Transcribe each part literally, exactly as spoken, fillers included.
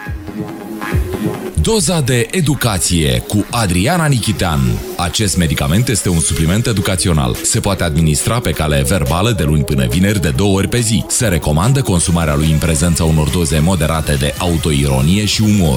Doza de educație cu Adriana Nichitean. Acest medicament este un supliment educațional. Se poate administra pe cale verbală de luni până vineri de două ori pe zi. Se recomandă consumarea lui în prezența unor doze moderate de autoironie și umor.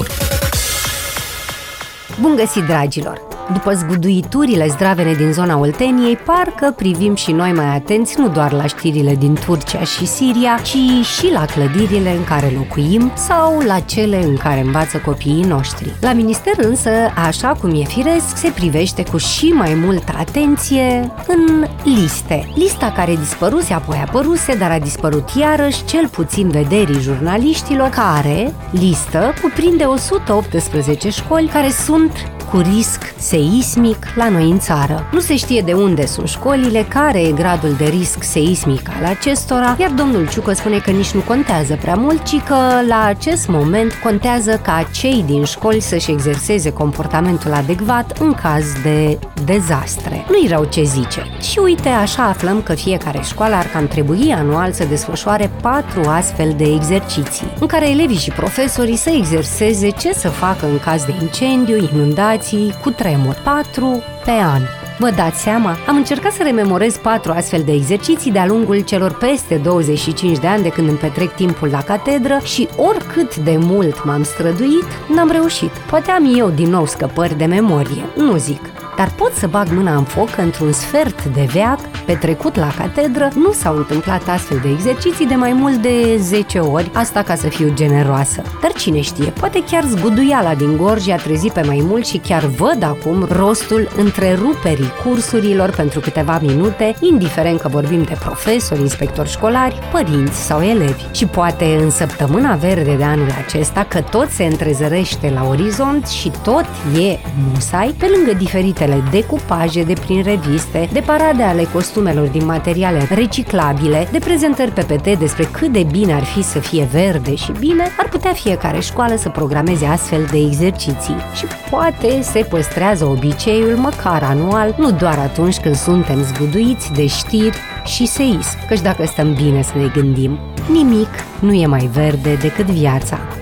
Bun găsit, dragilor! După zguduiturile zdravene din zona Olteniei, parcă privim și noi mai atenți nu doar la știrile din Turcia și Siria, ci și la clădirile în care locuim sau la cele în care învață copiii noștri. La minister însă, așa cum e firesc, se privește cu și mai multă atenție în liste. Lista care dispăruse, apoi apăruse, dar a dispărut iarăși, cel puțin vederii jurnaliștilor, care, listă, cuprinde o sută optsprezece școli care sunt cu risc seismic la noi în țară. Nu se știe de unde sunt școlile, care e gradul de risc seismic al acestora, iar domnul Ciucă spune că nici nu contează prea mult, ci că la acest moment contează ca cei din școli să-și exerseze comportamentul adecvat în caz de dezastre. Nu-i rău ce zice. Și uite, așa aflăm că fiecare școală ar cam trebui anual să desfășoare patru astfel de exerciții, în care elevii și profesorii să exerseze ce să facă în caz de incendiu, inundații, cu tremur. Patru pe an. Vă dați seama? Am încercat să rememorez patru astfel de exerciții de-a lungul celor peste douăzeci și cinci de ani de când îmi petrec timpul la catedră și oricât de mult m-am străduit, n-am reușit. Poate am eu din nou scăpări de memorie, nu zic. Dar pot să bag mâna în foc că într-un sfert de veac petrecut la catedră nu s-au întâmplat astfel de exerciții de mai mult de zece ori, asta ca să fiu generoasă. Dar cine știe, poate chiar zguduiala din gorj a trezit pe mai mult și chiar văd acum rostul întreruperii cursurilor pentru câteva minute, indiferent că vorbim de profesori, inspectori școlari, părinți sau elevi. Și poate în săptămâna verde de anul acesta, că tot se întrezărește la orizont și tot e musai, pe lângă diferite decupaje de prin reviste, de parade ale costumelor din materiale reciclabile, de prezentări pe P T despre cât de bine ar fi să fie verde și bine, ar putea fiecare școală să programeze astfel de exerciții. Și poate se păstrează obiceiul măcar anual, nu doar atunci când suntem zguduiți de știri și seism, căci dacă stăm bine să ne gândim, nimic nu e mai verde decât viața.